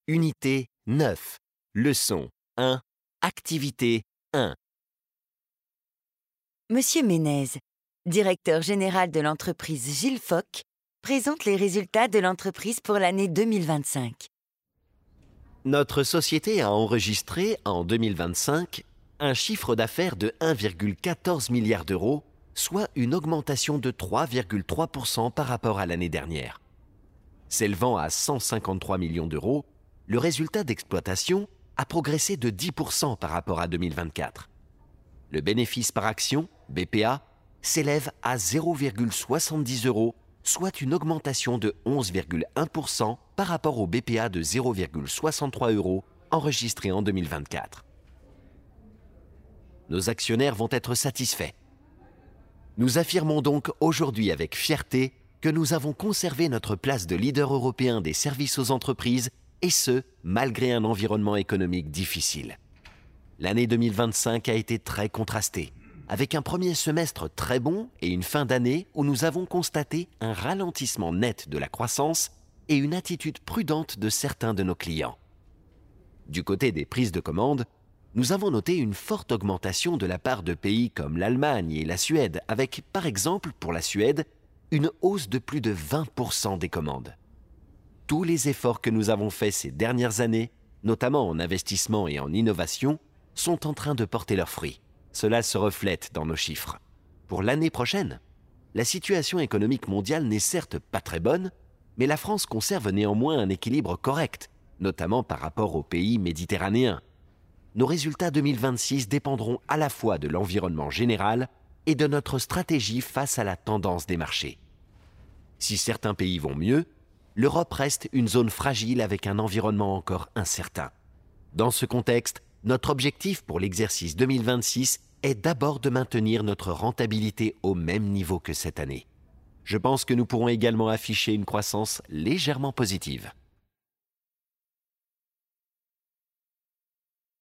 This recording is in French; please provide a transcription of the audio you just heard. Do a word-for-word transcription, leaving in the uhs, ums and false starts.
Unité neuf. Leçon un. Activité un. Monsieur Ménez, directeur général de l'entreprise Gilles Foch, présente les résultats de l'entreprise pour l'année deux mille vingt-cinq. Notre société a enregistré en deux mille vingt-cinq un chiffre d'affaires de un virgule quatorze milliard d'euros, soit une augmentation de trois virgule trois pour cent par rapport à l'année dernière. S'élevant à cent cinquante-trois millions d'euros, le résultat d'exploitation a progressé de dix pour cent par rapport à deux mille vingt-quatre. Le bénéfice par action, B P A, s'élève à zéro virgule soixante-dix euros, soit une augmentation de onze virgule un pour cent par rapport au B P A de zéro virgule soixante-trois euros enregistré en deux mille vingt-quatre. Nos actionnaires vont être satisfaits. Nous affirmons donc aujourd'hui avec fierté que nous avons conservé notre place de leader européen des services aux entreprises, et ce, malgré un environnement économique difficile. L'année deux mille vingt-cinq a été très contrastée, avec un premier semestre très bon et une fin d'année où nous avons constaté un ralentissement net de la croissance et une attitude prudente de certains de nos clients. Du côté des prises de commandes, nous avons noté une forte augmentation de la part de pays comme l'Allemagne et la Suède, avec, par exemple, pour la Suède, une hausse de plus de vingt pour cent des commandes. Tous les efforts que nous avons faits ces dernières années, notamment en investissement et en innovation, sont en train de porter leurs fruits. Cela se reflète dans nos chiffres. Pour l'année prochaine, la situation économique mondiale n'est certes pas très bonne, mais la France conserve néanmoins un équilibre correct, notamment par rapport aux pays méditerranéens. Nos résultats deux mille vingt-six dépendront à la fois de l'environnement général et de notre stratégie face à la tendance des marchés. Si certains pays vont mieux, l'Europe reste une zone fragile avec un environnement encore incertain. Dans ce contexte, notre objectif pour l'exercice deux mille vingt-six est d'abord de maintenir notre rentabilité au même niveau que cette année. Je pense que nous pourrons également afficher une croissance légèrement positive.